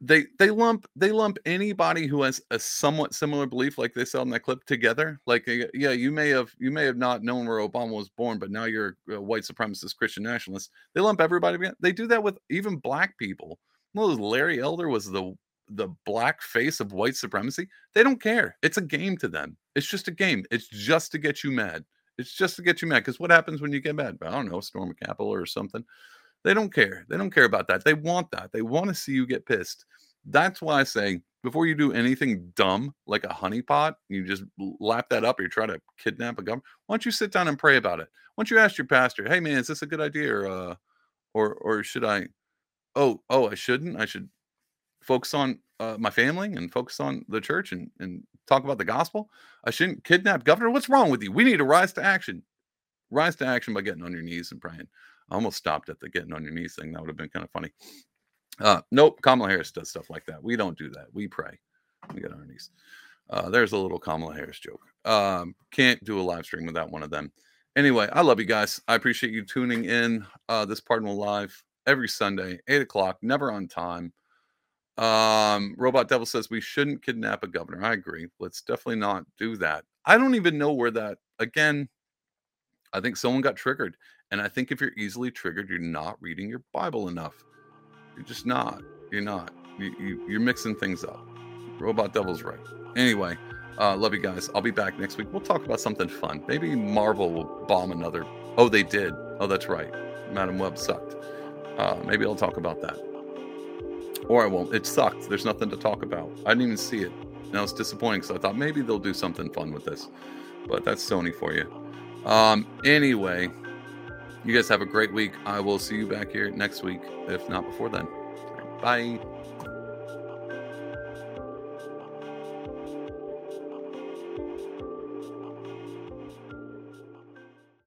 they they lump they lump anybody who has a somewhat similar belief, like they said in that clip, together. Like, uh, yeah, you may have you may have not known where Obama was born, but now you're a white supremacist Christian nationalist. They lump everybody together. They do that with even black people. Well, Larry Elder was the the black face of white supremacy. They don't care. It's a game to them. It's just a game. It's just to get you mad. It's just to get you mad. Because what happens when you get mad? I don't know, storm a Capitol or something. They don't care. They don't care about that. They want that. They want to see you get pissed. That's why I say, before you do anything dumb like a honeypot, you just lap that up or you try to kidnap a government, why don't you sit down and pray about it? Why don't you ask your pastor, hey man, is this a good idea? Or uh, or or should I, oh, oh, I shouldn't. I should focus on uh, my family and focus on the church and, and talk about the gospel. I shouldn't kidnap governor. What's wrong with you? We need to rise to action. Rise to action by getting on your knees and praying. I almost stopped at the getting on your knees thing. That would have been kind of funny. Uh, nope. Kamala Harris does stuff like that. We don't do that. We pray. We get on our knees. Uh, there's a little Kamala Harris joke. Um, can't do a live stream without one of them. Anyway, I love you guys. I appreciate you tuning in. Uh, this Pardonal Live every Sunday, eight o'clock, never on time. Um, Robot Devil says we shouldn't kidnap a governor. I agree. Let's definitely not do that. I don't even know where that, again, I think someone got triggered. And I think if you're easily triggered, you're not reading your Bible enough. You're just not. You're not. You, you, you're mixing things up. Robot Devil's right. Anyway, uh, love you guys. I'll be back next week. We'll talk about something fun. Maybe Marvel will bomb another. Oh, they did. Oh, that's right. Madam Web sucked. Uh, maybe I'll talk about that. Or I won't. It sucked. There's nothing to talk about. I didn't even see it. And I was disappointed because I thought maybe they'll do something fun with this. But that's Sony for you. Um, anyway, you guys have a great week. I will see you back here next week, if not before then. Bye.